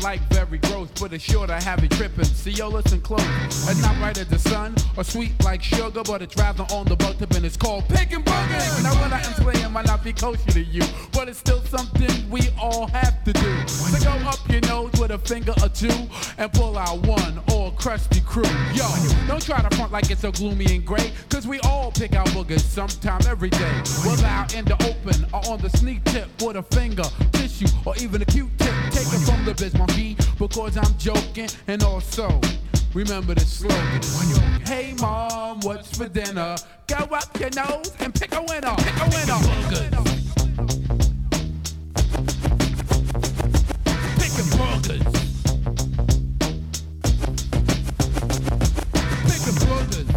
like very gross, but it's sure to have you tripping. See, yo, listen close. It's not right as the sun or sweet like sugar, but it's rather on the butt tip and it's called picking boogers. Now what I am saying might not be kosher to you, but it's still something we all have to do. So go up your nose with a finger or two and pull out one all crusty crew. Yo, don't try to front like it's so gloomy and gray, cause we all pick our boogers sometime every day. Whether out in the open or on the sneak tip with a finger, tissue, or even a Q-tip. Take it from the biz monkey, because I'm joking. And also, remember the slogan. Hey mom, what's for dinner? Go up your nose and pick a winner. Pick a winner. Picking burgers. Picking burgers.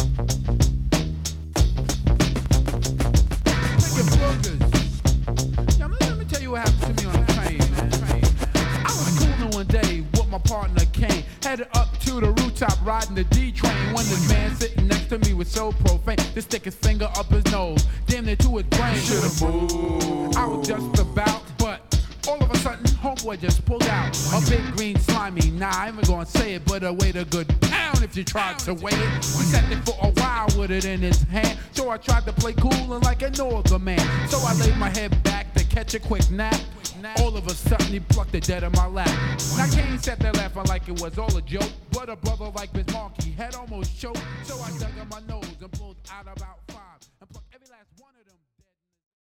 Picking burgers. Now, let me tell you what happened to me on the train, man. I was cooling one day with my partner Kane, headed up to the rooftop riding the D train. When this man sitting next to me was so profane, to stick his finger up his nose, damn near to his brain. Should've moved. I was just about, but all of a sudden, homeboy just pulled out a big green slimy. Nah, I ain't gonna say it, but a weight a good pound if you tried to weigh it. We sat there for a while with it in his hand, so I tried to play cool and like a northern man. So I laid my head back to catch a quick nap. All of a sudden he plucked it dead in my lap. Now Kane sat there laughing like it was all a joke, but a brother like Biz Markie had almost choked. So I dug in my nose and pulled out about